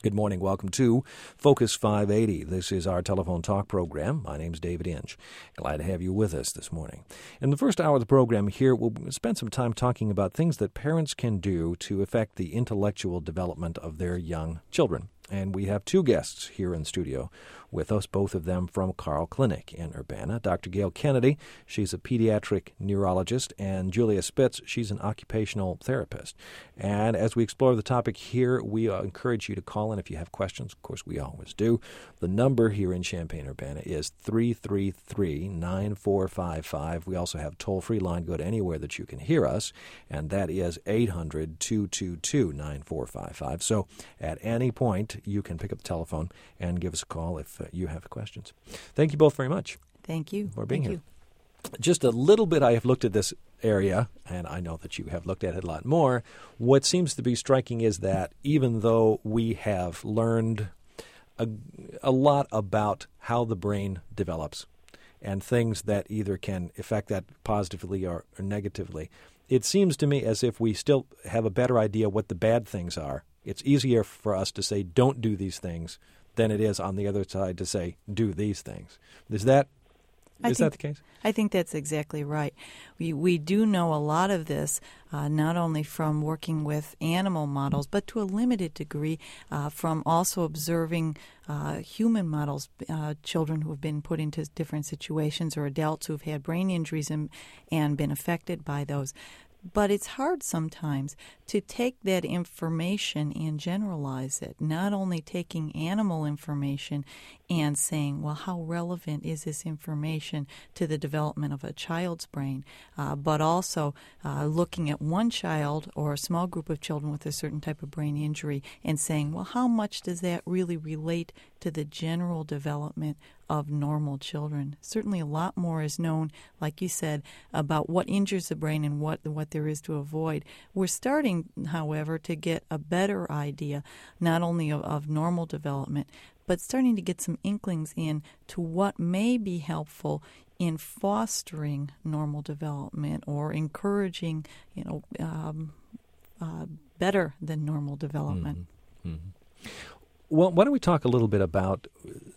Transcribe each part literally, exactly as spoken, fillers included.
Good morning. Welcome to Focus five eighty. This is our telephone talk program. My name's David Inge. Glad to have you with us this morning. In the first hour of the program here, we'll spend some time talking about things that parents can do to affect the intellectual development of their young children. And we have two guests here in the studio with us, both of them from Carle Clinic in Urbana. Doctor Gail Kennedy, she's a pediatric neurologist, and Julia Spitz, she's an occupational therapist. And as we explore the topic here, we uh, encourage you to call in if you have questions. Of course, we always do. The number here in Champaign-Urbana is three three three, nine four five five. We also have a toll-free line. Go to anywhere that you can hear us, and that is eight hundred, two two two, nine four five five. So at any point, you can pick up the telephone and give us a call if uh, you have questions. Thank you both very much. Thank you for being Thank here. You. Just a little bit, I have looked at this area, and I know that you have looked at it a lot more. What seems to be striking is that even though we have learned a, a lot about how the brain develops and things that either can affect that positively or, or negatively, it seems to me as if we still have a better idea what the bad things are. It's easier for us to say, don't do these things, than it is on the other side to say, do these things. Is that I is think, that the case? I think that's exactly right. We we do know a lot of this, uh, not only from working with animal models, but to a limited degree uh, from also observing uh, human models, uh, children who have been put into different situations or adults who have had brain injuries and, and been affected by those. But it's hard sometimes to take that information and generalize it, not only taking animal information and saying, well, how relevant is this information to the development of a child's brain, uh, but also uh, looking at one child or a small group of children with a certain type of brain injury and saying, well, how much does that really relate to the general development of normal children? Certainly a lot more is known, like you said, about what injures the brain and what what there is to avoid. We're starting, however, to get a better idea not only of, of normal development, but starting to get some inklings in to what may be helpful in fostering normal development or encouraging, you know, um, uh, better than normal development. Mm-hmm. Mm-hmm. Well, why don't we talk a little bit about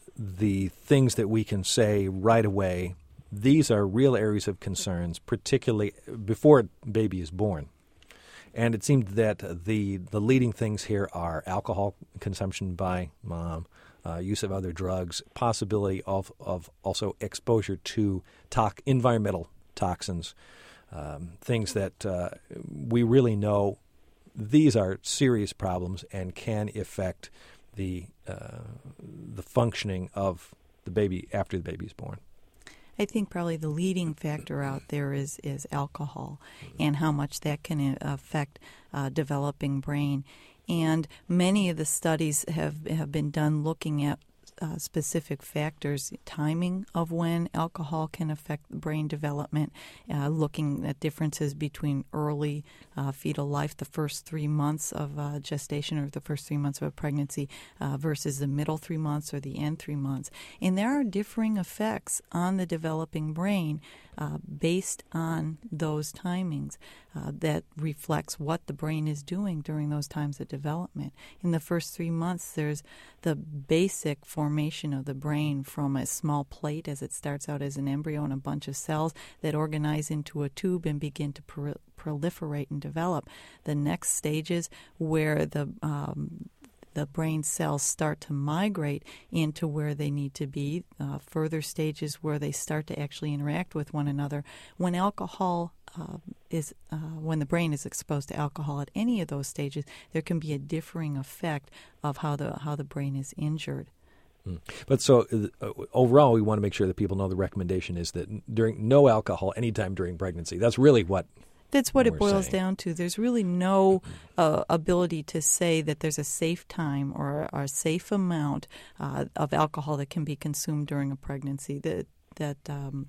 the things that we can say right away. These are real areas of concerns, particularly before a baby is born. And it seemed that the the leading things here are alcohol consumption by mom, uh, use of other drugs, possibility of, of also exposure to tox, environmental toxins, um, things that uh, we really know these are serious problems and can affect the uh, the functioning of the baby after the baby is born. I think probably the leading factor out there is, is alcohol and how much that can affect uh, developing brain. And many of the studies have, have been done looking at Uh, specific factors, timing of when alcohol can affect brain development, uh, looking at differences between early uh, fetal life, the first three months of uh, gestation or the first three months of a pregnancy uh, versus the middle three months or the end three months. And there are differing effects on the developing brain uh, based on those timings uh, that reflects what the brain is doing during those times of development. In the first three months, there's the basic formation of the brain from a small plate as it starts out as an embryo and a bunch of cells that organize into a tube and begin to pro- proliferate and develop. The next stages where the um, the brain cells start to migrate into where they need to be, uh, further stages where they start to actually interact with one another. When alcohol uh, is, uh, when the brain is exposed to alcohol at any of those stages, there can be a differing effect of how the how the brain is injured. Mm. But so uh, overall, we want to make sure that people know the recommendation is that during no alcohol anytime during pregnancy. That's really what. That's what it boils saying. down to. There's really no uh, ability to say that there's a safe time or, or a safe amount uh, of alcohol that can be consumed during a pregnancy that that um,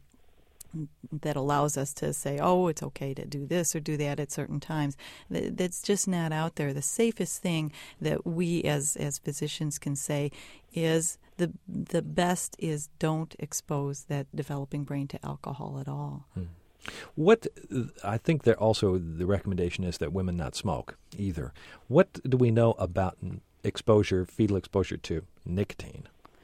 that allows us to say, oh, it's okay to do this or do that at certain times. That's just not out there. The safest thing that we as as physicians can say is the the best is don't expose that developing brain to alcohol at all. Hmm. What I think that also the recommendation is that women not smoke either. What do we know about exposure, fetal exposure to nicotine?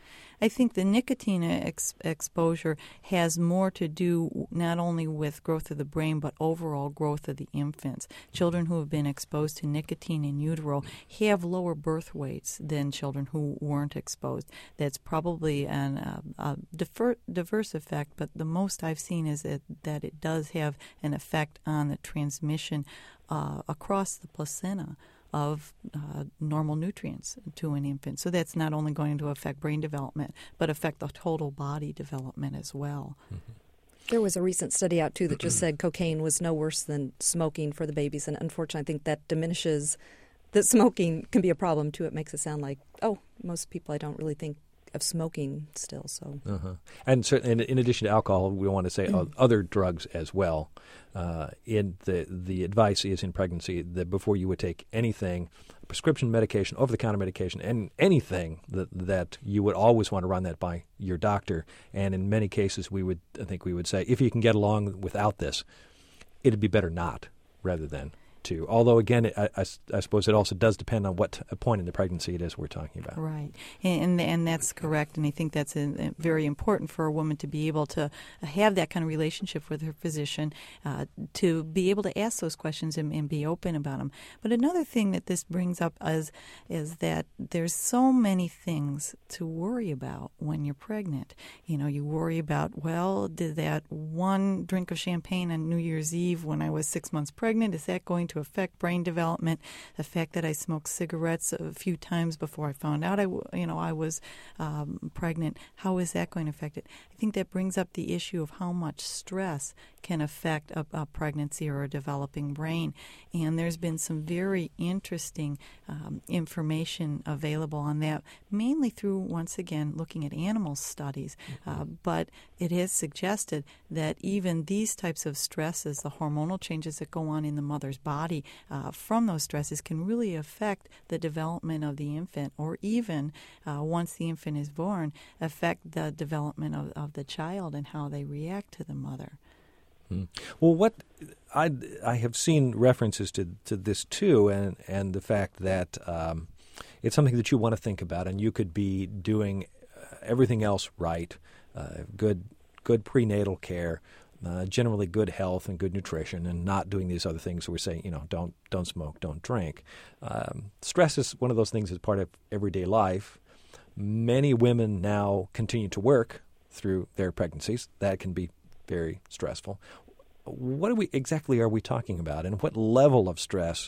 I think the nicotine ex- exposure has more to do not only with growth of the brain, but overall growth of the infants. Children who have been exposed to nicotine in utero have lower birth weights than children who weren't exposed. That's probably an, uh, a defer- diverse effect, but the most I've seen is that, that it does have an effect on the transmission uh, across the placenta of uh, normal nutrients to an infant. So that's not only going to affect brain development, but affect the total body development as well. Mm-hmm. There was a recent study out, too, that just said cocaine was no worse than smoking for the babies. And unfortunately, I think that diminishes that smoking can be a problem, too. It makes it sound like, oh, most people I don't really think of smoking still. So, uh-huh. And certainly, in, in addition to alcohol, we want to say mm. other drugs as well. Uh, in the the advice is in pregnancy that before you would take anything, prescription medication, over-the-counter medication, and anything that that you would always want to run that by your doctor. And in many cases, we would I think we would say if you can get along without this, it'd be better not rather than to. Although, again, I, I, I suppose it also does depend on what point in the pregnancy it is we're talking about. Right. And and that's correct. And I think that's a, a very important for a woman to be able to have that kind of relationship with her physician, uh, to be able to ask those questions and, and be open about them. But another thing that this brings up is, is that there's so many things to worry about when you're pregnant. You know, you worry about, well, did that one drink of champagne on New Year's Eve when I was six months pregnant, is that going to affect brain development? The fact that I smoked cigarettes a few times before I found out I, you know, I was um, pregnant, how is that going to affect it? I think that brings up the issue of how much stress can affect a, a pregnancy or a developing brain. And there's been some very interesting um, information available on that, mainly through, once again, looking at animal studies. Mm-hmm. Uh, but it has suggested that even these types of stresses, the hormonal changes that go on in the mother's body uh, from those stresses, can really affect the development of the infant, or even uh, once the infant is born, affect the development of, of the child and how they react to the mother. Hmm. Well, what I, I have seen references to, to this too, and, and the fact that um, it's something that you want to think about, and you could be doing uh, everything else right, uh, good good prenatal care, uh, generally good health and good nutrition, and not doing these other things we're saying, you know, don't don't smoke, don't drink. Um, stress is one of those things that's part of everyday life. Many women now continue to work through their pregnancies. That can be very stressful. What are we exactly are we talking about, and what level of stress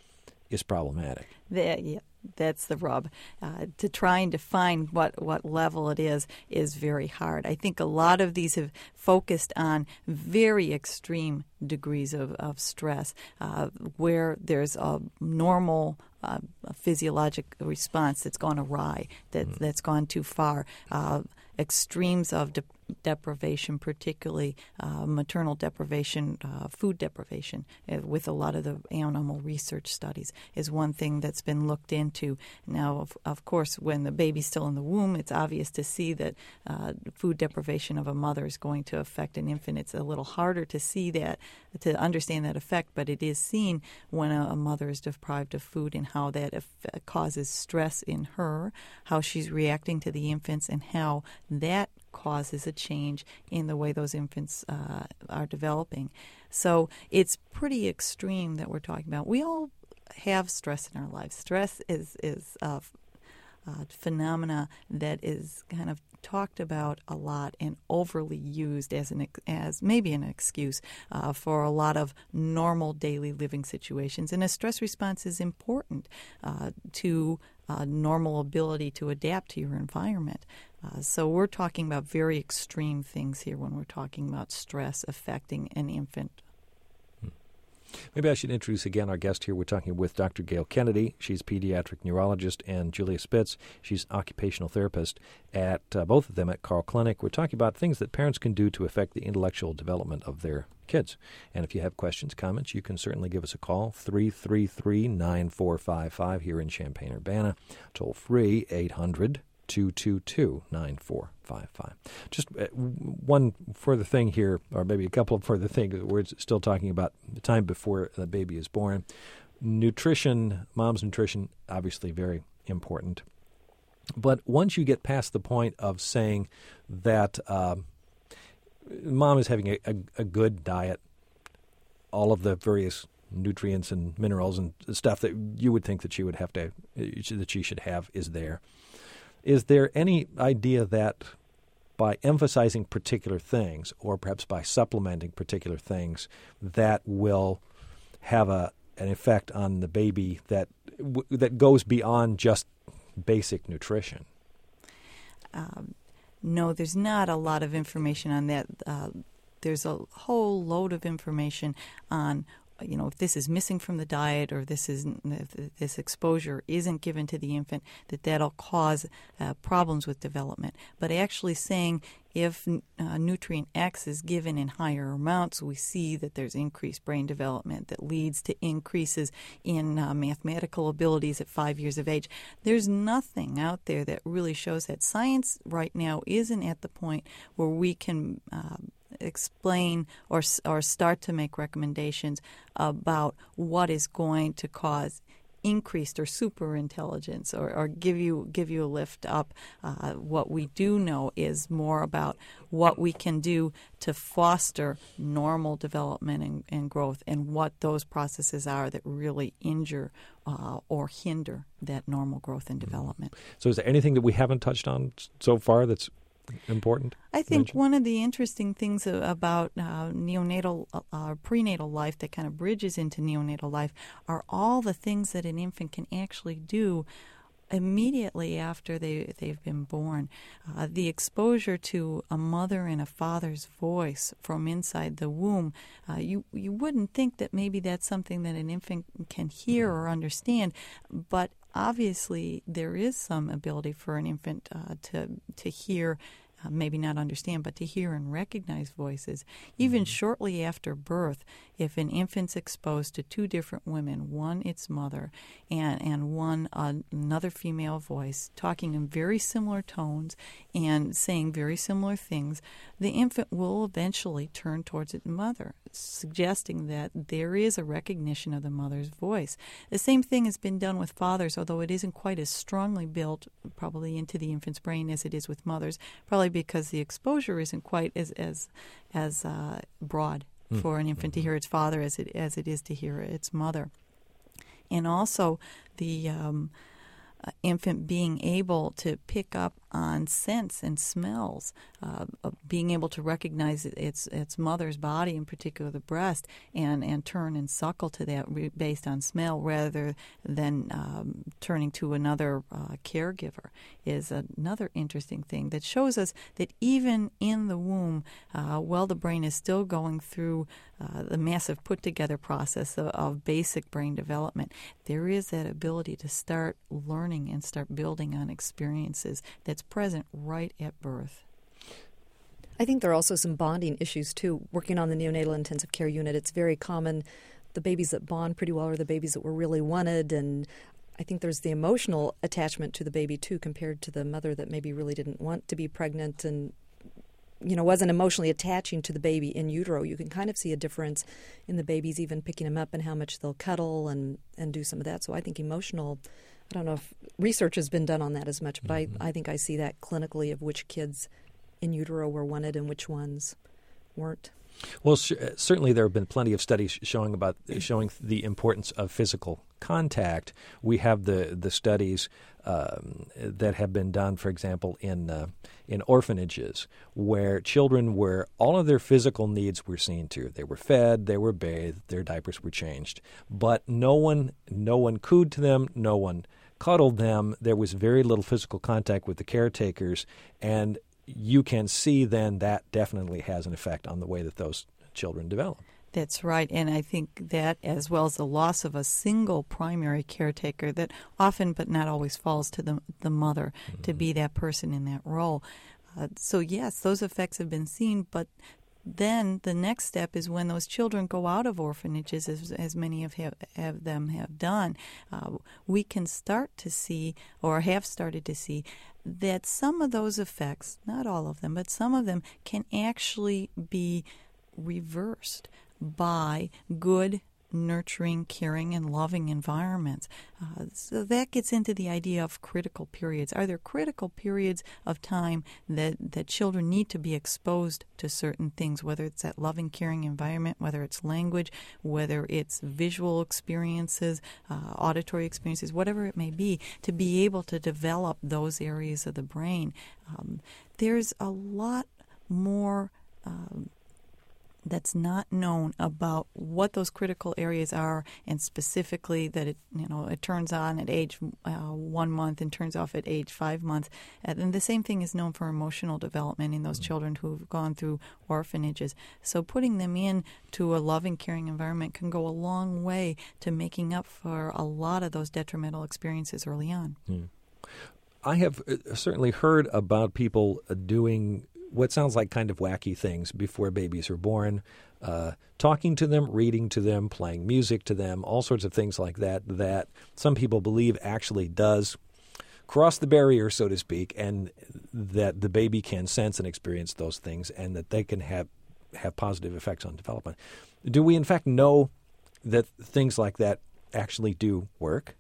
is problematic? The, yeah, that's the rub. Uh, to try and define what, what level it is is very hard. I think a lot of these have focused on very extreme degrees of, of stress, uh, where there's a normal uh, a physiologic response that's gone awry, that, mm. that's gone too far. Uh, extremes of de- deprivation, particularly uh, maternal deprivation, uh, food deprivation, uh, with a lot of the animal research studies, is one thing that's been looked into. Now, of, of course, when the baby's still in the womb, it's obvious to see that uh, food deprivation of a mother is going to affect an infant. It's a little harder to see that, to understand that effect, but it is seen when a, a mother is deprived of food and how that eff- causes stress in her, how she's reacting to the infants, and how that causes a change in the way those infants uh, are developing. So it's pretty extreme that we're talking about. We all have stress in our lives. Stress is is a, a phenomena that is kind of talked about a lot and overly used as an as maybe an excuse uh, for a lot of normal daily living situations. And a stress response is important uh, to uh, normal ability to adapt to your environment. Uh, so we're talking about very extreme things here when we're talking about stress affecting an infant. Maybe I should introduce again our guest here. We're talking with Doctor Gail Kennedy. She's a pediatric neurologist, and Julia Spitz. She's occupational therapist at uh, both of them at Carle Clinic. We're talking about things that parents can do to affect the intellectual development of their kids. And if you have questions, comments, you can certainly give us a call, three three three, nine four five five here in Champaign-Urbana. Toll free, eight hundred, two two two, nine four five five. Just uh, one further thing here, or maybe a couple of further things. We're still talking about the time before the baby is born. Nutrition, mom's nutrition, obviously very important. But once you get past the point of saying that uh, mom is having a, a, a good diet, all of the various nutrients and minerals and stuff that you would think that she would have to, that she should have is there. Is there any idea that by emphasizing particular things, or perhaps by supplementing particular things, that will have a an effect on the baby that w- that goes beyond just basic nutrition? Um, no, there's not a lot of information on that. Uh, there's a whole load of information on, you know, if this is missing from the diet, or this is if this exposure isn't given to the infant, that that'll cause uh, problems with development. But actually saying if uh, nutrient X is given in higher amounts, we see that there's increased brain development that leads to increases in uh, mathematical abilities at five years of age. There's nothing out there that really shows that. Science right now isn't at the point where we can uh, explain or or start to make recommendations about what is going to cause increased or super intelligence, or, or give you give you a lift up. Uh, what we do know is more about what we can do to foster normal development and, and growth, and what those processes are that really injure uh, or hinder that normal growth and development. So is there anything that we haven't touched on so far that's important? I think one of the interesting things about uh, neonatal, uh, prenatal life that kind of bridges into neonatal life are all the things that an infant can actually do immediately after they, they've been born. Uh, the exposure to a mother and a father's voice from inside the womb, uh, you, you wouldn't think that maybe that's something that an infant can hear or understand, but obviously there is some ability for an infant uh, to to hear, uh, maybe not understand, but to hear and recognize voices. Even mm-hmm. shortly after birth, if an infant's exposed to two different women, one its mother and, and one uh, another female voice, talking in very similar tones and saying very similar things, the infant will eventually turn towards its mother, suggesting that there is a recognition of the mother's voice. The same thing has been done with fathers, although it isn't quite as strongly built probably into the infant's brain as it is with mothers, probably because the exposure isn't quite as as, as uh, broad mm. for an infant to hear its father as it as it is to hear its mother. And also the um, uh, infant being able to pick up on scents and smells, uh, being able to recognize its its mother's body, in particular the breast, and, and turn and suckle to that re- based on smell rather than um, turning to another uh, caregiver is another interesting thing that shows us that even in the womb, uh, while the brain is still going through uh, the massive put-together process of, of basic brain development, there is that ability to start learning and start building on experiences that's present right at birth. I think there are also some bonding issues, too. Working on the neonatal intensive care unit, it's very common. The babies that bond pretty well are the babies that were really wanted, and I think there's the emotional attachment to the baby, too, compared to the mother that maybe really didn't want to be pregnant and, you know, wasn't emotionally attaching to the baby in utero. You can kind of see a difference in the babies even picking them up and how much they'll cuddle and, and do some of that. So I think emotional, I don't know if research has been done on that as much, but mm-hmm. I, I think I see that clinically of which kids in utero were wanted and which ones weren't. Well, sh- certainly there have been plenty of studies showing about showing the importance of physical contact. We have the the studies um, that have been done, for example, in uh, in orphanages, where children were all of their physical needs were seen to. They were fed, they were bathed, their diapers were changed, but no one no one cooed to them, no one cuddled them. There was very little physical contact with the caretakers, and you can see then that definitely has an effect on the way that those children develop. That's right, and I think that, as well as the loss of a single primary caretaker that often but not always falls to the, the mother mm-hmm. to be that person in that role. Uh, so yes, those effects have been seen, but then the next step is when those children go out of orphanages, as, as many of, have, have them have done, uh, we can start to see, or have started to see, that some of those effects, not all of them, but some of them can actually be reversed by good nurturing, caring, and loving environments. Uh, so that gets into the idea of critical periods. Are there critical periods of time that, that children need to be exposed to certain things, whether it's that loving, caring environment, whether it's language, whether it's visual experiences, uh, auditory experiences, whatever it may be, to be able to develop those areas of the brain? Um, there's a lot more um, that's not known about what those critical areas are, and specifically that it, you know, it turns on at age uh, one month and turns off at age five months. And the same thing is known for emotional development in those children who've gone through orphanages. So putting them in to a loving, caring environment can go a long way to making up for a lot of those detrimental experiences early on. Hmm. I have certainly heard about people doing what sounds like kind of wacky things before babies are born, uh, talking to them, reading to them, playing music to them, all sorts of things like that, that some people believe actually does cross the barrier, so to speak, and that the baby can sense and experience those things and that they can have, have positive effects on development. Do we, in fact, know that things like that actually do work?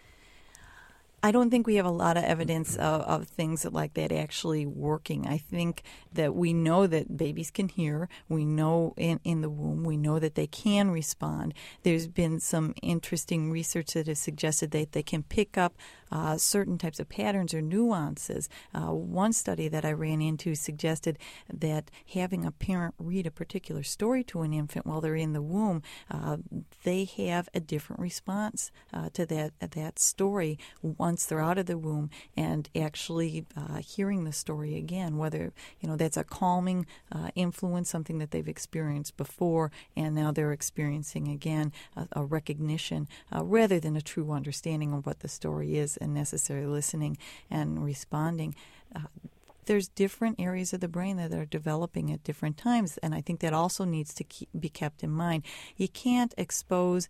I don't think we have a lot of evidence of, of things like that actually working. I think that we know that babies can hear. We know in, in the womb, we know that they can respond. There's been some interesting research that has suggested that they can pick up uh, certain types of patterns or nuances. Uh, one study that I ran into suggested that having a parent read a particular story to an infant while they're in the womb, uh, they have a different response uh, to that, that story once they're out of the womb and actually uh, hearing the story again, whether, you know, that's a calming uh, influence, something that they've experienced before, and now they're experiencing again a, a recognition uh, rather than a true understanding of what the story is and necessarily listening and responding. Uh, There's different areas of the brain that are developing at different times, and I think that also needs to keep, be kept in mind. You can't expose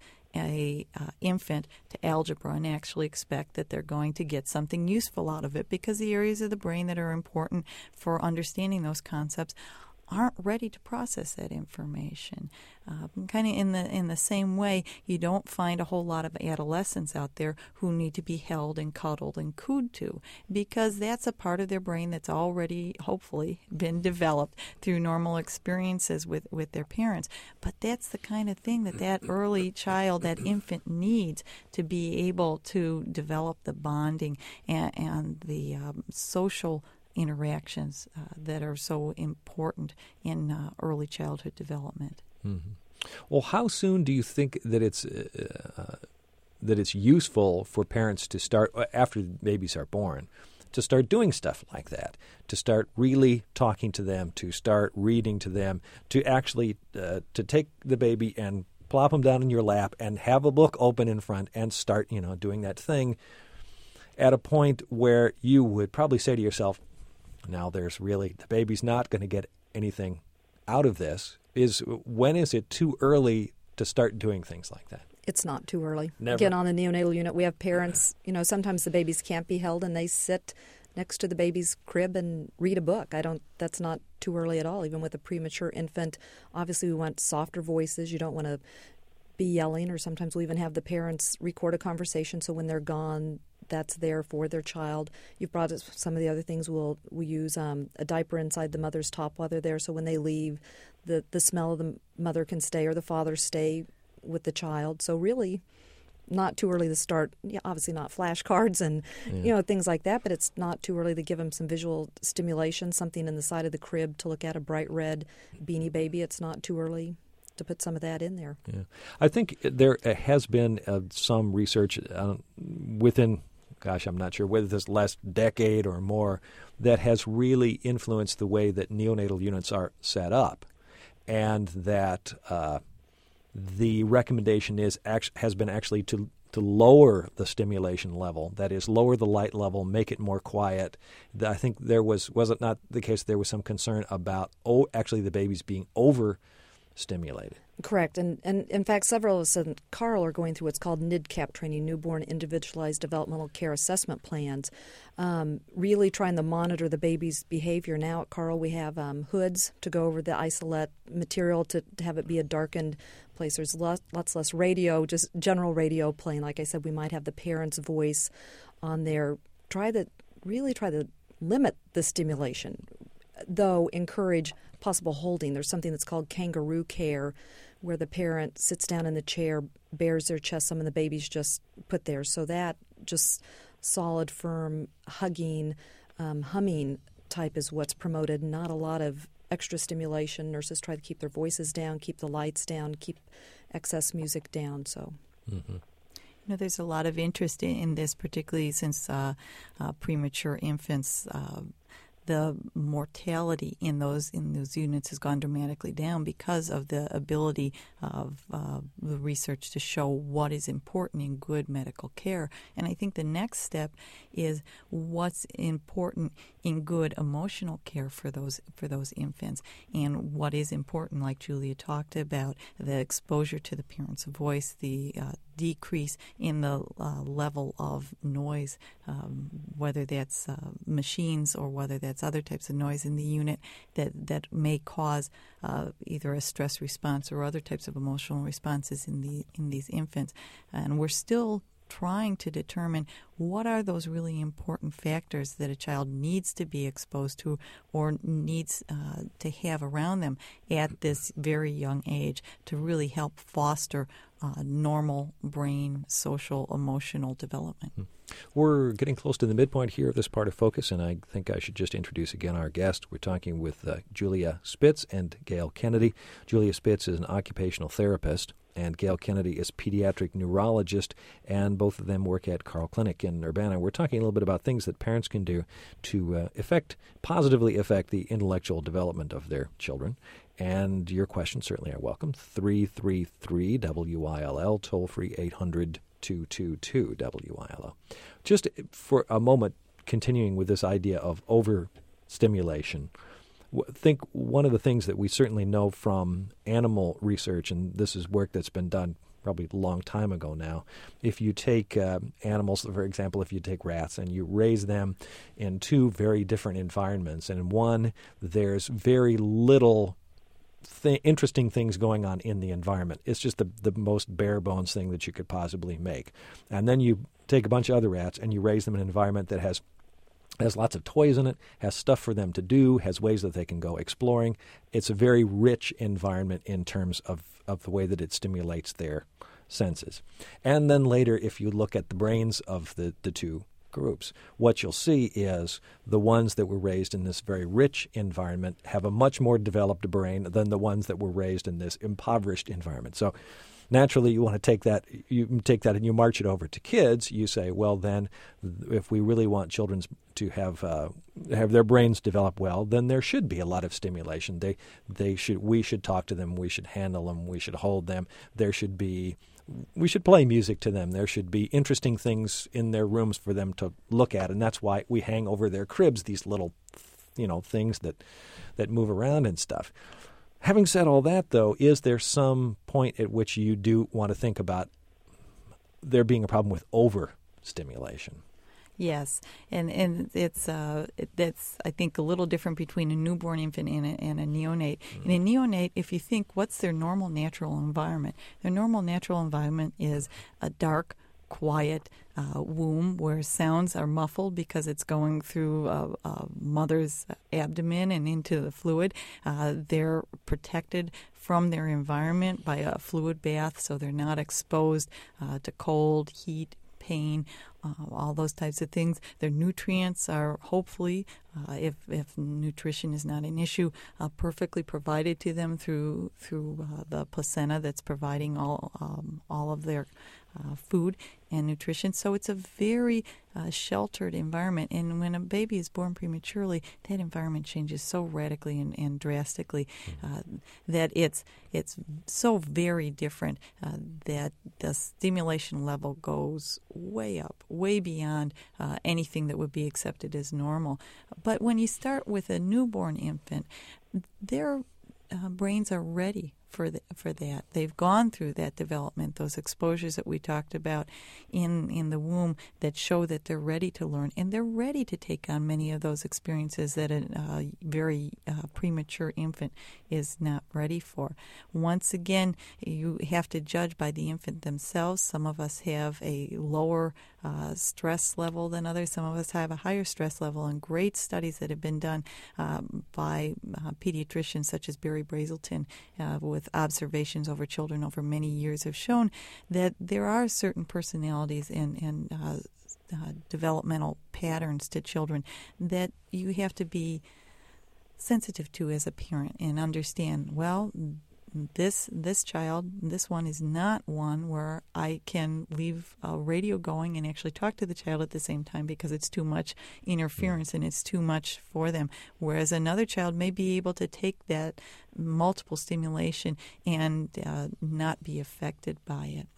a uh, infant to algebra and actually expect that they're going to get something useful out of it, because the areas of the brain that are important for understanding those concepts aren't ready to process that information. Uh, kind of in the in the same way, you don't find a whole lot of adolescents out there who need to be held and cuddled and cooed to, because that's a part of their brain that's already, hopefully, been developed through normal experiences with, with their parents. But that's the kind of thing that that early child, that infant, needs to be able to develop the bonding and, and the um, social interactions uh, that are so important in uh, early childhood development. Mm-hmm. Well, how soon do you think that it's uh, that it's useful for parents to start, after babies are born, to start doing stuff like that, to start really talking to them, to start reading to them, to actually uh, to take the baby and plop them down in your lap and have a book open in front and start, you know, doing that thing at a point where you would probably say to yourself, now there's really, the baby's not going to get anything out of this. Is when is it too early to start doing things like that? It's not too early. Never. Again, on the neonatal unit, we have parents, you know, sometimes the babies can't be held and they sit next to the baby's crib and read a book. I don't, that's not too early at all, even with a premature infant. Obviously, we want softer voices. You don't want to be yelling, or sometimes we'll even have the parents record a conversation so when they're gone, that's there for their child. You've brought us some of the other things. We'll we use um, a diaper inside the mother's top while they're there, so when they leave, the, the smell of the mother can stay or the father stay with the child. So really, not too early to start. Yeah, obviously not flashcards and yeah. you know things like that, but it's not too early to give them some visual stimulation, something in the side of the crib to look at, a bright red Beanie Baby. It's not too early to put some of that in there. Yeah, I think there has been uh, some research uh, within, gosh, I'm not sure whether this last decade or more, that has really influenced the way that neonatal units are set up, and that uh, the recommendation is has been actually to to lower the stimulation level. That is, lower the light level, make it more quiet. I think there was was it not the case there was some concern about oh actually the babies being over stimulated. Correct. And, and in fact, several of us and Carl are going through what's called N I D CAP training, Newborn Individualized Developmental Care Assessment Plans, um, really trying to monitor the baby's behavior. Now at Carl, we have um, hoods to go over the isolate material to, to have it be a darkened place. There's lots, lots less radio, just general radio playing. Like I said, we might have the parent's voice on there. Try to really try to limit the stimulation, though encourage possible holding. There's something that's called kangaroo care, where the parent sits down in the chair, bares their chest, some of the babies just put there. So that just solid, firm, hugging, um, humming type is what's promoted, not a lot of extra stimulation. Nurses try to keep their voices down, keep the lights down, keep excess music down. So. Mm-hmm. You know, there's a lot of interest in, in this, particularly since uh, uh, premature infants, uh, the mortality in those in those units has gone dramatically down because of the ability of uh, the research to show what is important in good medical care. And I think the next step is what's important in good emotional care for those for those infants, and what is important, like Julia talked about, the exposure to the parent's voice, the uh, decrease in the uh, level of noise, um, whether that's uh, machines or whether that's other types of noise in the unit that, that may cause uh, either a stress response or other types of emotional responses in the in these infants. And we're still trying to determine what are those really important factors that a child needs to be exposed to or needs uh, to have around them at this very young age to really help foster uh, normal brain, social, emotional development. We're getting close to the midpoint here of this part of Focus, and I think I should just introduce again our guest. We're talking with uh, Julia Spitz and Gail Kennedy. Julia Spitz is an occupational therapist, and Gail Kennedy is pediatric neurologist, and both of them work at Carle Clinic in Urbana. We're talking a little bit about things that parents can do to uh, affect, positively affect the intellectual development of their children. And your questions certainly are welcome. three three three W I L L, toll-free eight hundred two two two W I L L. Just for a moment, continuing with this idea of overstimulation, I think one of the things that we certainly know from animal research, and this is work that's been done probably a long time ago now, if you take uh, animals, for example, if you take rats and you raise them in two very different environments, and in one there's very little Th- interesting things going on in the environment. It's just the, the most bare bones thing that you could possibly make. And then you take a bunch of other rats and you raise them in an environment that has has lots of toys in it, has stuff for them to do, has ways that they can go exploring. It's a very rich environment in terms of, of the way that it stimulates their senses. And then later, if you look at the brains of the, the two groups, what you'll see is the ones that were raised in this very rich environment have a much more developed brain than the ones that were raised in this impoverished environment. So naturally, you want to take that, you take that and you march it over to kids. You say, well, then if we really want children to have uh, have their brains develop well, then there should be a lot of stimulation. They they should we should talk to them, we should handle them, we should hold them. There should be We should play music to them. There should be interesting things in their rooms for them to look at, and that's why we hang over their cribs these little, you know, things that that move around and stuff. Having said all that, though, is there some point at which you do want to think about there being a problem with overstimulation? Yes, and and it's uh, it, that's I think a little different between a newborn infant and a, and a neonate. Mm-hmm. In a neonate, if you think what's their normal natural environment, their normal natural environment is a dark, quiet uh, womb where sounds are muffled because it's going through a, a mother's abdomen and into the fluid. Uh, they're protected from their environment by a fluid bath, so they're not exposed uh, to cold, heat, pain, uh, all those types of things. Their nutrients are hopefully, uh, if if nutrition is not an issue, uh, perfectly provided to them through through uh, the placenta that's providing all um, all of their uh, food and nutrition. So it's a very uh, sheltered environment. And when a baby is born prematurely, that environment changes so radically and, and drastically uh, that it's it's so very different uh, that the stimulation level goes way up, way beyond uh, anything that would be accepted as normal. But when you start with a newborn infant, their uh, brains are ready for the, for that. They've gone through that development, those exposures that we talked about in in the womb that show that they're ready to learn, and they're ready to take on many of those experiences that a uh, very uh, premature infant is not ready for. Once again, you have to judge by the infant themselves. Some of us have a lower uh, stress level than others. Some of us have a higher stress level, and great studies that have been done um, by uh, pediatricians such as Barry Brazelton uh, with observations over children over many years have shown that there are certain personalities and, and uh, uh, developmental patterns to children that you have to be sensitive to as a parent and understand, well, this this child, this one is not one where I can leave a radio going and actually talk to the child at the same time because it's too much interference and it's too much for them. Whereas another child may be able to take that multiple stimulation and uh, not be affected by it.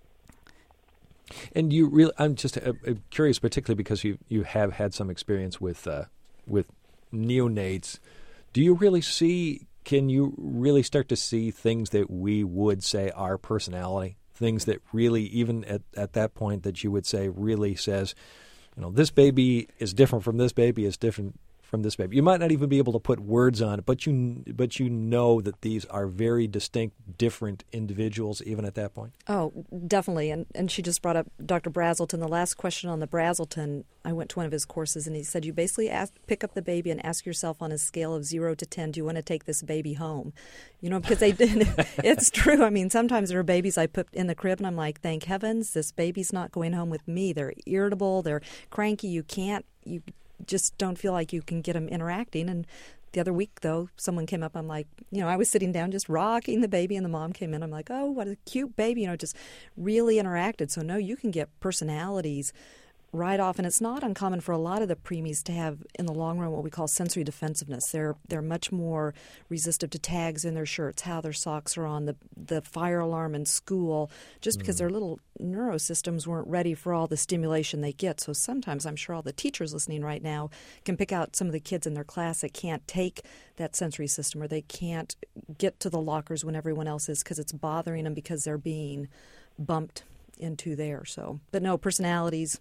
And you really, I'm just uh, curious, particularly because you you have had some experience with uh, with neonates. Do you really see? Can you really start to see things that we would say are personality? Things that really, even at, at that point, that you would say really says, you know, this baby is different from this baby, is different from this baby. You might not even be able to put words on it, but you but you know that these are very distinct, different individuals even at that point? Oh, definitely. And and she just brought up Doctor Brazelton. The last question on the Brazelton, I went to one of his courses, and he said you basically ask, pick up the baby and ask yourself on a scale of zero to ten, do you want to take this baby home? You know, because they did. It's true. I mean, sometimes there are babies I put in the crib, and I'm like, thank heavens, this baby's not going home with me. They're irritable. They're cranky. You can't, you just don't feel like you can get them interacting. And the other week, though, someone came up. I'm like, you know, I was sitting down just rocking the baby, and the mom came in. I'm like, oh, what a cute baby, you know, just really interacted. So, no, you can get personalities right off, and it's not uncommon for a lot of the preemies to have, in the long run, what we call sensory defensiveness. They're they're much more resistive to tags in their shirts, how their socks are on, the the fire alarm in school, just because mm. their little neurosystems weren't ready for all the stimulation they get. So sometimes I'm sure all the teachers listening right now can pick out some of the kids in their class that can't take that sensory system, or they can't get to the lockers when everyone else is because it's bothering them because they're being bumped into there. So, but no, personalities.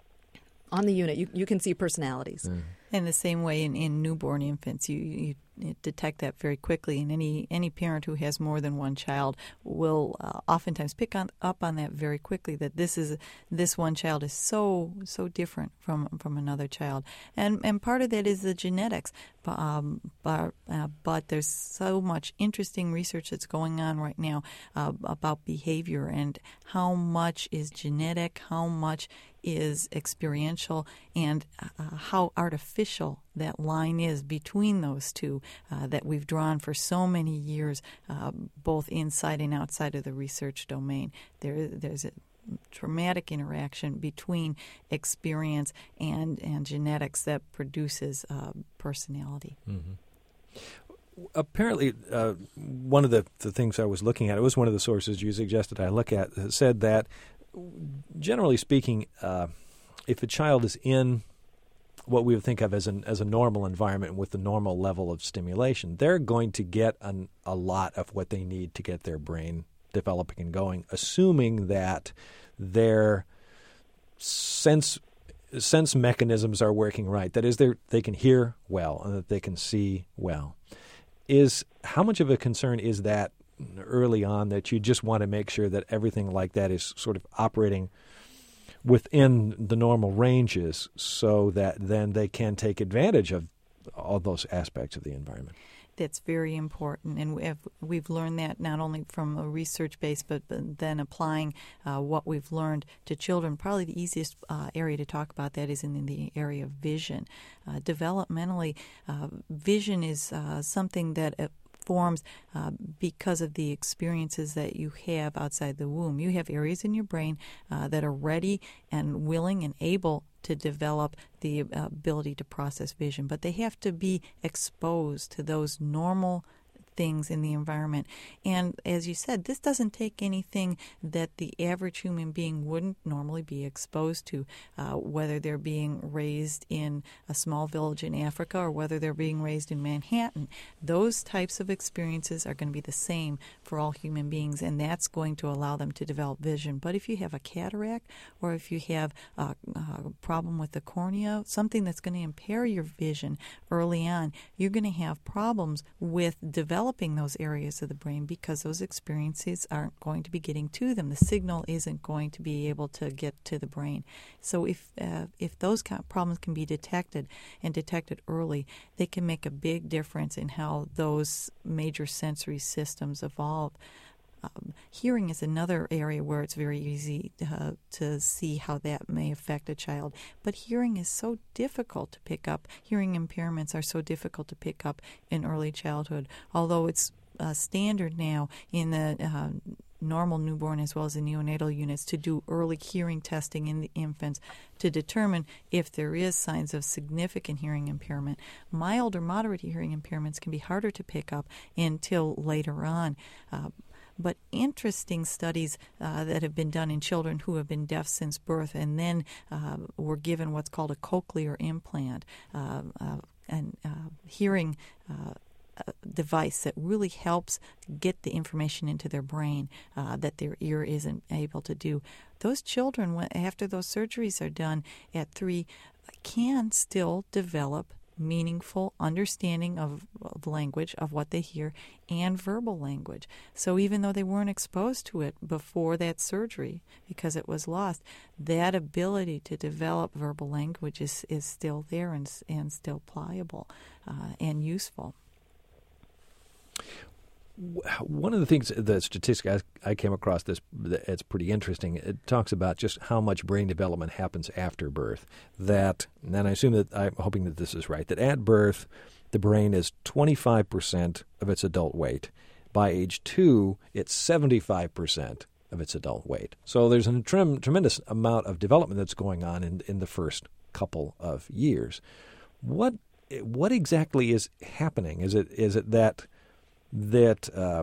On the unit, you you can see personalities. Mm. In the same way, in, in newborn infants, you, you, you detect that very quickly. And any any parent who has more than one child will uh, oftentimes pick on, up on that very quickly. That this is this one child is so so different from from another child, and and part of that is the genetics. Um, but uh, but there's so much interesting research that's going on right now uh, about behavior and how much is genetic, how much is experiential, and uh, how artificial that line is between those two uh, that we've drawn for so many years, uh, both inside and outside of the research domain. There, there's a traumatic interaction between experience and, and genetics that produces uh, personality. Mm-hmm. Apparently, uh, one of the, the things I was looking at, it was one of the sources you suggested I look at, said that generally speaking, uh, if a child is in what we would think of as an as a normal environment with the normal level of stimulation, they're going to get an, a lot of what they need to get their brain developing and going, assuming that their sense sense mechanisms are working right. That is, they they can hear well and that they can see well. Is how much of a concern is that early on, that you just want to make sure that everything like that is sort of operating within the normal ranges so that then they can take advantage of all those aspects of the environment? That's very important, and we have, we've learned that not only from a research base, but, but then applying uh, what we've learned to children. Probably the easiest uh, area to talk about that is in, in the area of vision. Uh, developmentally, uh, vision is uh, something that uh, forms uh, because of the experiences that you have outside the womb. You have areas in your brain uh, that are ready and willing and able to develop the ability to process vision, but they have to be exposed to those normal things in the environment. And as you said, this doesn't take anything that the average human being wouldn't normally be exposed to, uh, whether they're being raised in a small village in Africa or whether they're being raised in Manhattan. Those types of experiences are going to be the same for all human beings, and that's going to allow them to develop vision. But if you have a cataract or if you have a, a problem with the cornea, something that's going to impair your vision early on, you're going to have problems with developing those areas of the brain because those experiences aren't going to be getting to them. The signal isn't going to be able to get to the brain. So if uh, if those kind of problems can be detected and detected early, they can make a big difference in how those major sensory systems evolve. Um, hearing is another area where it's very easy uh, to see how that may affect a child. But hearing is so difficult to pick up. Hearing impairments are so difficult to pick up in early childhood, although it's uh, standard now in the uh, normal newborn as well as the neonatal units to do early hearing testing in the infants to determine if there is signs of significant hearing impairment. Mild or moderate hearing impairments can be harder to pick up until later on. Uh, But interesting studies uh, that have been done in children who have been deaf since birth and then uh, were given what's called a cochlear implant, uh, uh, and uh, hearing uh, device that really helps get the information into their brain uh, that their ear isn't able to do. Those children, when, after those surgeries are done at three, can still develop meaningful understanding of, of language, of what they hear, and verbal language. So even though they weren't exposed to it before that surgery because it was lost, that ability to develop verbal language is, is still there and, and still pliable uh, and useful. One of the things, the statistic I, I came across, this it's pretty interesting. It talks about just how much brain development happens after birth. That, and I assume that I'm hoping that this is right, that at birth the brain is twenty-five percent of its adult weight. By age two, it's seventy-five percent of its adult weight. So there's a trem- tremendous amount of development that's going on in, in the first couple of years. What what exactly is happening? Is it is it that that uh,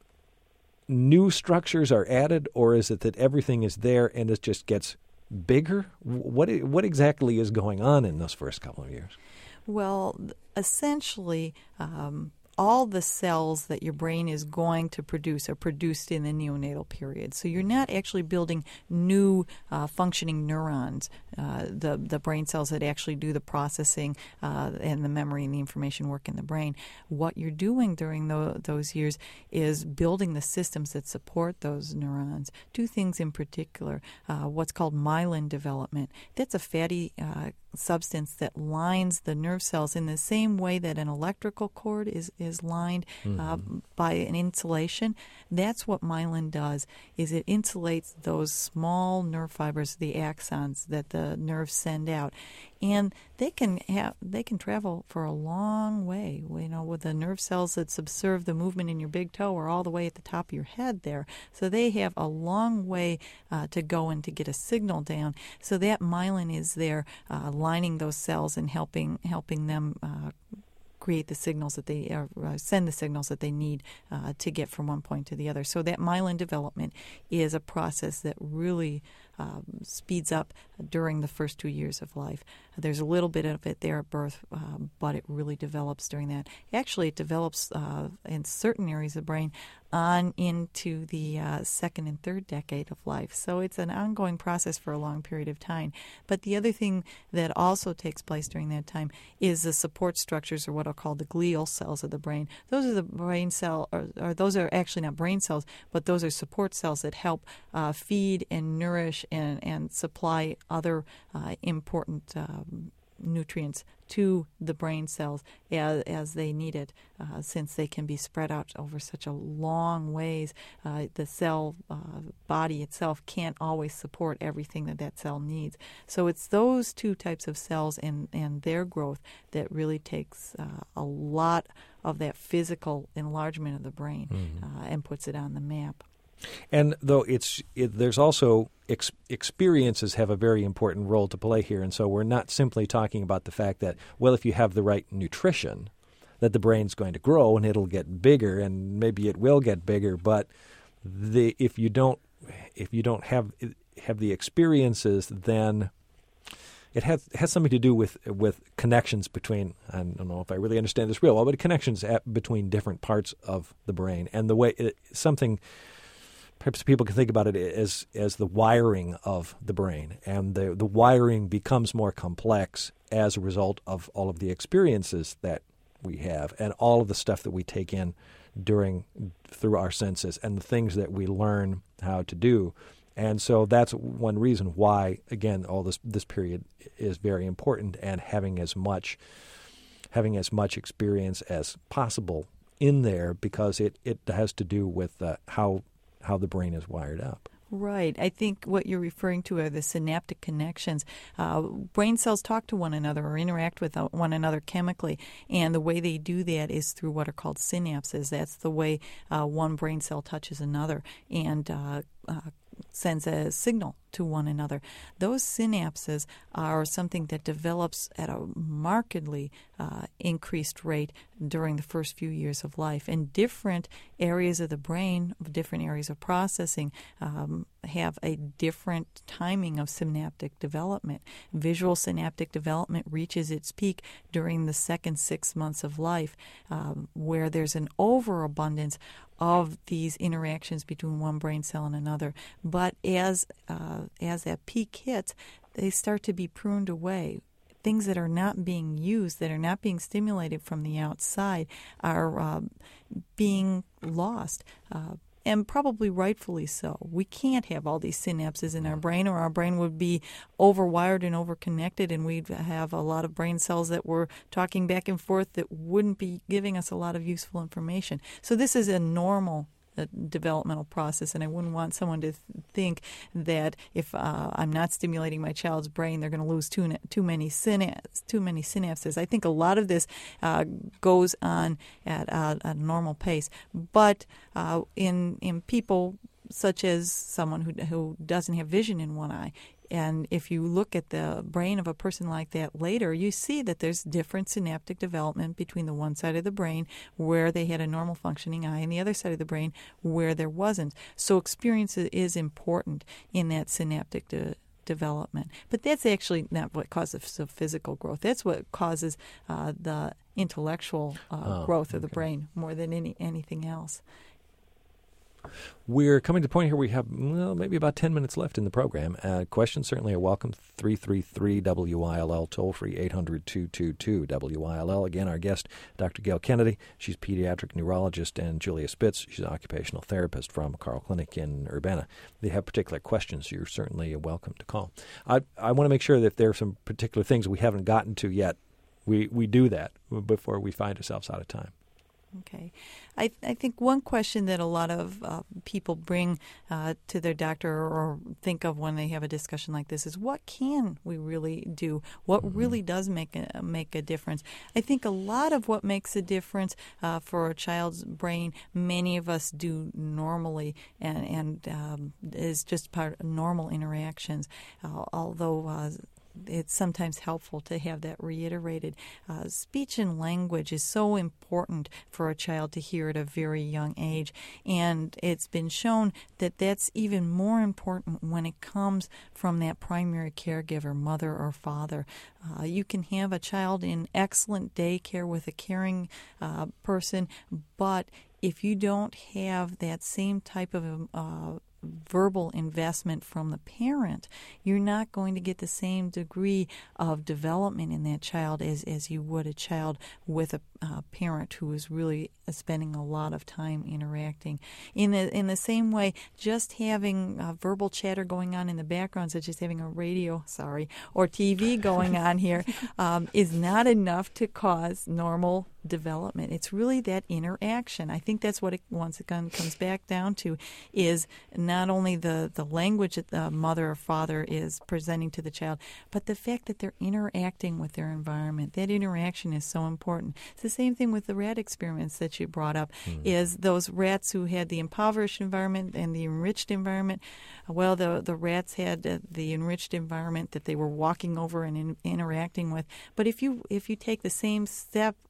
new structures are added, or is it that everything is there and it just gets bigger? What what exactly is going on in those first couple of years? Well, essentially, um, all the cells that your brain is going to produce are produced in the neonatal period. So you're not actually building new uh, functioning neurons, uh, the, the brain cells that actually do the processing uh, and the memory and the information work in the brain. What you're doing during the, those years is building the systems that support those neurons. Two things in particular, uh, what's called myelin development. That's a fatty uh, substance that lines the nerve cells in the same way that an electrical cord is, is lined mm-hmm. uh, by an insulation. That's what myelin does, is it insulates those small nerve fibers, the axons that the nerves send out. And they can have they can travel for a long way. You know, with the nerve cells that subserve the movement in your big toe are all the way at the top of your head there. So they have a long way uh, to go and to get a signal down. So that myelin is there, uh, lining those cells and helping helping them Uh, create the signals that they uh, send the signals that they need uh, to get from one point to the other. So that myelin development is a process that really um, speeds up during the first two years of life. There's a little bit of it there at birth, uh, but it really develops during that. Actually, it develops uh, in certain areas of the brain on into the uh, second and third decade of life. So it's an ongoing process for a long period of time. But the other thing that also takes place during that time is the support structures, or what I'll call the glial cells of the brain. Those are the brain cell, or, or those are actually not brain cells, but those are support cells that help uh, feed and nourish and, and supply other uh, important um, nutrients to the brain cells as, as they need it, uh, since they can be spread out over such a long ways. Uh, the cell uh, body itself can't always support everything that that cell needs. So it's those two types of cells and, and their growth that really takes uh, a lot of that physical enlargement of the brain mm-hmm. uh, and puts it on the map. And though it's it, there's also ex- experiences have a very important role to play here, and so we're not simply talking about the fact that, well, if you have the right nutrition, that the brain's going to grow and it'll get bigger, and maybe it will get bigger. But the if you don't if you don't have have the experiences, then it has has something to do with with connections between. I don't know if I really understand this real well, but connections at, between different parts of the brain, and the way it, something. Perhaps people can think about it as as the wiring of the brain, and the the wiring becomes more complex as a result of all of the experiences that we have and all of the stuff that we take in during through our senses and the things that we learn how to do. And so that's one reason why, again, all this this period is very important, and having as much having as much experience as possible in there, because it, it has to do with uh, how how the brain is wired up. Right. I think what you're referring to are the synaptic connections. Uh, brain cells talk to one another or interact with one another chemically, and the way they do that is through what are called synapses. That's the way uh, one brain cell touches another and uh, uh, sends a signal to one another. Those synapses are something that develops at a markedly uh, increased rate during the first few years of life. And different areas of the brain, different areas of processing, um, have a different timing of synaptic development. Visual synaptic development reaches its peak during the second six months of life, um, where there's an overabundance of these interactions between one brain cell and another. But as uh, as that peak hits, they start to be pruned away. Things that are not being used, that are not being stimulated from the outside, are uh, being lost. Uh, And probably rightfully so. We can't have all these synapses in our brain, or our brain would be overwired and overconnected, and we'd have a lot of brain cells that were talking back and forth that wouldn't be giving us a lot of useful information. So this is a normal uh, developmental process, and I wouldn't want someone to th- think that if uh, I'm not stimulating my child's brain, they're going to lose too too many synapses. Too many synapses. I think a lot of this uh, goes on at uh, a normal pace, but uh, in in people such as someone who who doesn't have vision in one eye. And if you look at the brain of a person like that later, you see that there's different synaptic development between the one side of the brain where they had a normal functioning eye and the other side of the brain where there wasn't. So experience is important in that synaptic de- development. But that's actually not what causes the physical growth. That's what causes uh, the intellectual uh, oh, growth of okay. the brain more than any anything else. We're coming to the point here we have well, maybe about ten minutes left in the program. Uh, questions certainly are welcome. three three three W I L L, toll-free eight hundred two two two W I L L. Again, our guest, Doctor Gail Kennedy. She's pediatric neurologist, and Julia Spitz. She's an occupational therapist from Carle Clinic in Urbana. If they have particular questions, you're certainly welcome to call. I, I want to make sure that if there are some particular things we haven't gotten to yet, we, we do that before we find ourselves out of time. Okay. I, th- I think one question that a lot of uh, people bring uh, to their doctor or think of when they have a discussion like this is, what can we really do? What mm-hmm. really does make a, make a difference? I think a lot of what makes a difference uh, for a child's brain, many of us do normally and, and um, is just part of normal interactions, uh, although uh, it's sometimes helpful to have that reiterated. Uh, speech and language is so important for a child to hear at a very young age, and it's been shown that that's even more important when it comes from that primary caregiver, mother or father. Uh, you can have a child in excellent daycare with a caring uh, person, but if you don't have that same type of uh, verbal investment from the parent, you're not going to get the same degree of development in that child as, as you would a child with a uh, parent who is really spending a lot of time interacting. In the, in the same way, just having uh, verbal chatter going on in the background, such as having a radio, sorry, or T V going on here, um, is not enough to cause normal development. It's really that interaction. I think that's what it once again comes back down to, is not only the, the language that the mother or father is presenting to the child, but the fact that they're interacting with their environment. That interaction is so important. It's the same thing with the rat experiments that you brought up, mm. is those rats who had the impoverished environment and the enriched environment. Well, the, the rats had uh, the enriched environment that they were walking over and in, interacting with. But if you if you take the same step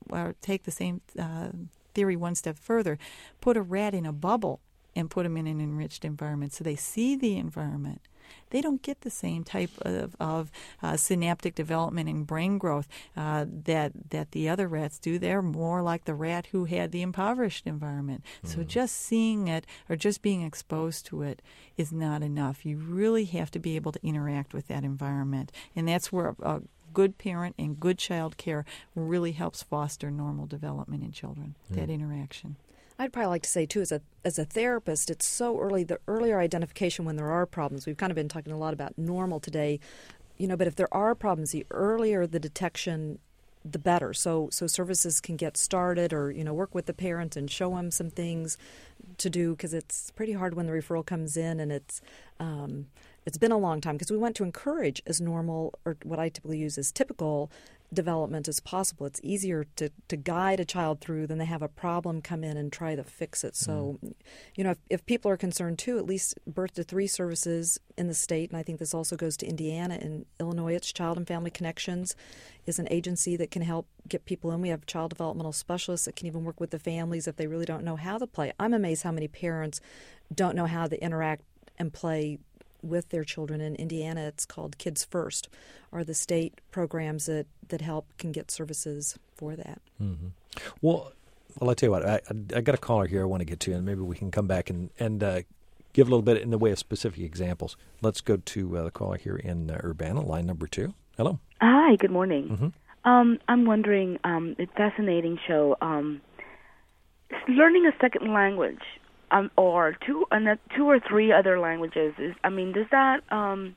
or take the same uh, theory one step further, put a rat in a bubble and put them in an enriched environment so they see the environment. They don't get the same type of, of uh, synaptic development and brain growth uh, that that the other rats do. They're more like the rat who had the impoverished environment. Mm. So just seeing it or just being exposed to it is not enough. You really have to be able to interact with that environment, and that's where a, a good parent and good child care really helps foster normal development in children, mm. that interaction. I'd probably like to say, too, as a as a therapist, it's so early, the earlier identification when there are problems. We've kind of been talking a lot about normal today, you know, but if there are problems, the earlier the detection, the better. So so services can get started or, you know, work with the parent and show them some things to do, because it's pretty hard when the referral comes in and it's um, it's been a long time, because we want to encourage as normal, or what I typically use as typical development as possible. It's easier to, to guide a child through than they have a problem come in and try to fix it. So, mm. you know, if, if people are concerned too, at least birth to three services in the state, and I think this also goes to Indiana and Illinois, it's Child and Family Connections is an agency that can help get people in. We have child developmental specialists that can even work with the families if they really don't know how to play. I'm amazed how many parents don't know how to interact and play with their children. In Indiana, it's called Kids First, are the state programs that, that help can get services for that. Mm-hmm. Well, well, I'll tell you what, I, I got a caller here I want to get to, and maybe we can come back and, and uh, give a little bit in the way of specific examples. Let's go to uh, the caller here in uh, Urbana, line number two. Hello. Hi, good morning. Mm-hmm. Um, I'm wondering, um, it's a fascinating show, um, learning a second language. Um, or two, uh, two or three other languages. Is, I mean, does that um,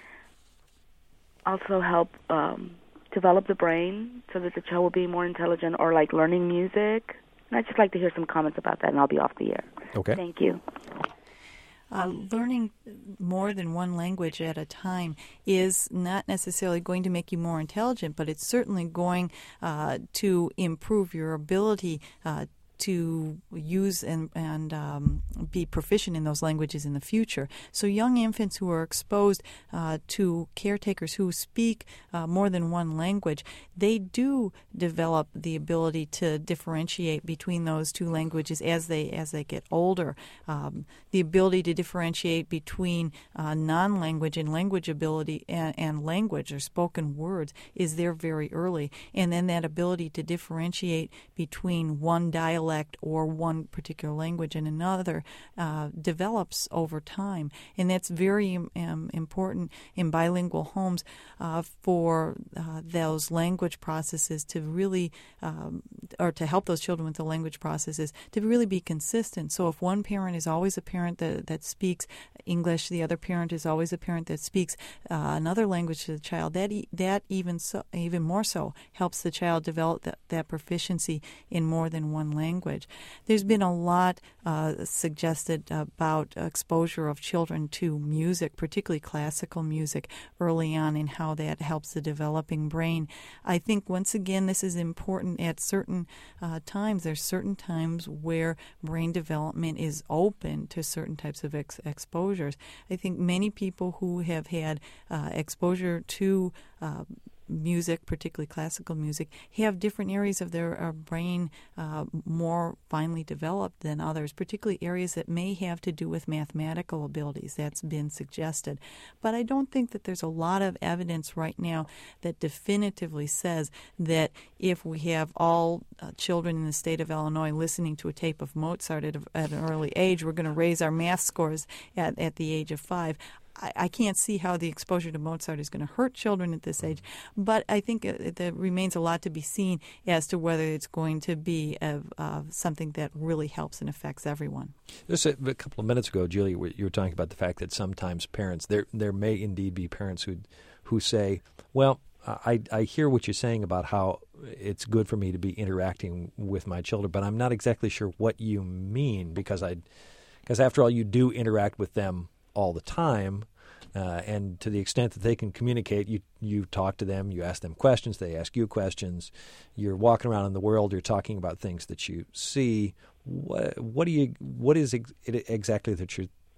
also help um, develop the brain so that the child will be more intelligent, or like learning music? And I'd just like to hear some comments about that, and I'll be off the air. Okay. Thank you. Uh, learning more than one language at a time is not necessarily going to make you more intelligent, but it's certainly going uh, to improve your ability uh, to use and, and um, be proficient in those languages in the future. So young infants who are exposed uh, to caretakers who speak uh, more than one language, they do develop the ability to differentiate between those two languages as they as they get older. Um, the ability to differentiate between uh, non-language and language ability and, and language or spoken words is there very early. And then that ability to differentiate between one dialect or one particular language and another uh, develops over time. And that's very um, important in bilingual homes uh, for uh, those language processes to really, um, or to help those children with the language processes to really be consistent. So if one parent is always a parent that, that speaks English, the other parent is always a parent that speaks uh, another language to the child, that e- that even so, even more so helps the child develop that, that proficiency in more than one language. There's been a lot uh, suggested about exposure of children to music, particularly classical music, early on, and how that helps the developing brain. I think, once again, this is important at certain uh, times. There's certain times where brain development is open to certain types of ex- exposures. I think many people who have had uh, exposure to uh, music, particularly classical music, have different areas of their uh, brain uh, more finely developed than others, particularly areas that may have to do with mathematical abilities. That's been suggested. But I don't think that there's a lot of evidence right now that definitively says that if we have all uh, children in the state of Illinois listening to a tape of Mozart at, a, at an early age, we're going to raise our math scores at, at the age of five. I can't see how the exposure to Mozart is going to hurt children at this age, but I think there remains a lot to be seen as to whether it's going to be a, uh, something that really helps and affects everyone. Just a, a couple of minutes ago, Julia, you were talking about the fact that sometimes parents, there there may indeed be parents who who say, well, I, I hear what you're saying about how it's good for me to be interacting with my children, but I'm not exactly sure what you mean, because I, because after all, you do interact with them all the time, uh, and to the extent that they can communicate, you you talk to them, you ask them questions, they ask you questions. You're walking around in the world, you're talking about things that you see. What what do you what is ex- exactly that you're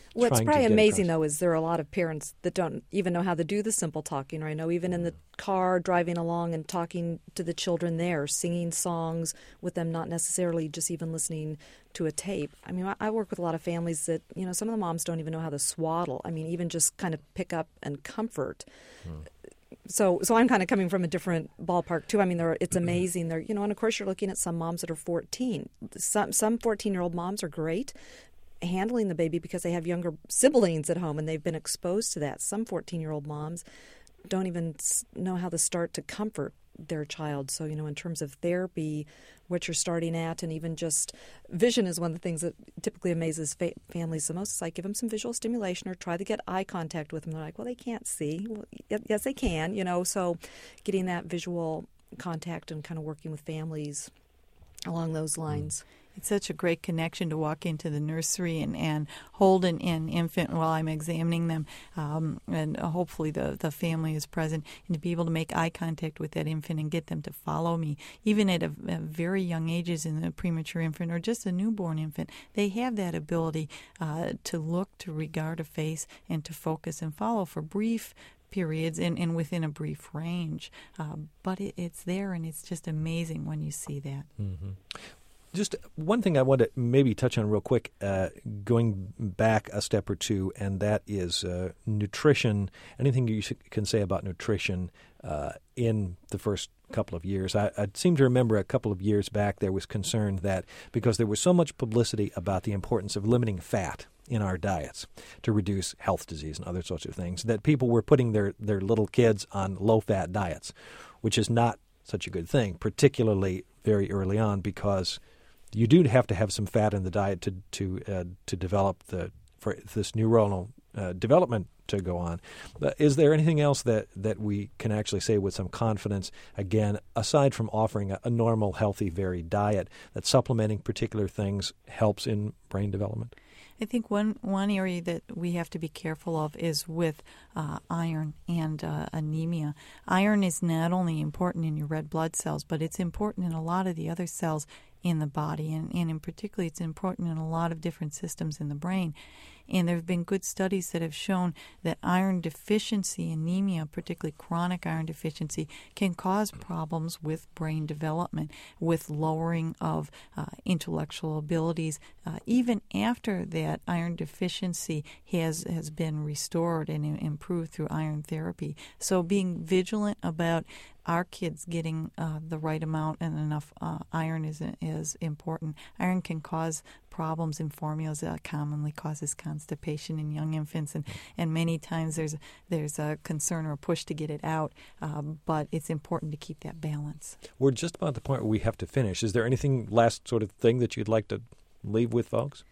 What's trying probably to get amazing, across. though, is there are a lot of parents that don't even know how to do the simple talking. Right? I know even in the car driving along and talking to the children there, singing songs with them, not necessarily just even listening to a tape. I mean, I, I work with a lot of families that, you know, some of the moms don't even know how to swaddle. I mean, even just kind of pick up and comfort. Hmm. So, so I'm kind of coming from a different ballpark too. I mean, there, it's amazing. There, you know, and of course, you're looking at some moms that are fourteen. Some some fourteen-year-old moms are great handling the baby because they have younger siblings at home and they've been exposed to that. Some fourteen-year-old moms don't even know how to start to comfort their child. So, you know, in terms of therapy, what you're starting at, and even just vision is one of the things that typically amazes fa- families the most. It's like, give them some visual stimulation or try to get eye contact with them. They're like, well, they can't see. Well, yes, they can, you know. So getting that visual contact and kind of working with families along those lines. It's such a great connection to walk into the nursery and, and hold an, an infant while I'm examining them, um, and hopefully the, the family is present, and to be able to make eye contact with that infant and get them to follow me. Even at a, a very young ages in a premature infant or just a newborn infant, they have that ability uh, to look, to regard a face, and to focus and follow for brief periods and, and within a brief range. Uh, but it, it's there, and it's just amazing when you see that. Mm-hmm. Just one thing I want to maybe touch on real quick, uh, going back a step or two, and that is uh, nutrition. Anything you can say about nutrition uh, in the first couple of years? I, I seem to remember a couple of years back there was concern that because there was so much publicity about the importance of limiting fat in our diets to reduce health disease and other sorts of things, that people were putting their, their little kids on low-fat diets, which is not such a good thing, particularly very early on, because you do have to have some fat in the diet to to uh, to develop the for this neuronal uh, development to go on. But is there anything else that, that we can actually say with some confidence, again, aside from offering a, a normal, healthy, varied diet, that supplementing particular things helps in brain development? I think one, one area that we have to be careful of is with uh, iron and uh, anemia. Iron is not only important in your red blood cells, but it's important in a lot of the other cells in the body, and, and in particular it's important in a lot of different systems in the brain. And there have been good studies that have shown that iron deficiency, anemia, particularly chronic iron deficiency, can cause problems with brain development, with lowering of uh, intellectual abilities, uh, even after that iron deficiency has, has been restored and improved through iron therapy. So being vigilant about our kids getting uh, the right amount and enough uh, iron is is important. Iron can cause problems in formulas that commonly causes constipation in young infants, and, and many times there's there's a concern or a push to get it out, uh, but it's important to keep that balance. We're just about the point where we have to finish. Is there anything last sort of thing that you'd like to leave with folks?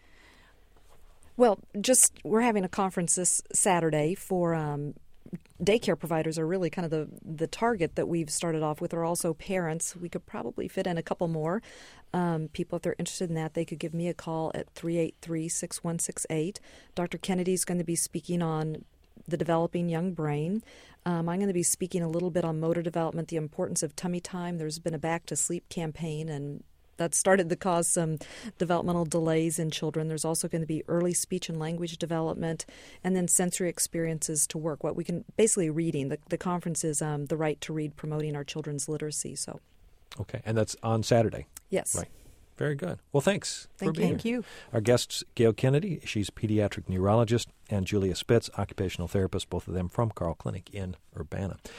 Well, just we're having a conference this Saturday for um, daycare providers are really kind of the, the target that we've started off with, are also parents. We could probably fit in a couple more um, people. If they're interested in that, they could give me a call at three eight three, six one six eight. Doctor Kennedy's going to be speaking on the developing young brain. Um, I'm going to be speaking a little bit on motor development, the importance of tummy time. There's been a back to sleep campaign, and that started to cause some developmental delays in children. There's also going to be early speech and language development, and then sensory experiences to work. What we can basically reading. The, the conference is um, the right to read, promoting our children's literacy. So, okay, and that's on Saturday. Yes, right. Very good. Well, thanks Thank for being Thank here. you. Our guests, Gail Kennedy, she's a pediatric neurologist, and Julia Spitz, occupational therapist, both of them from Carle Clinic in Urbana.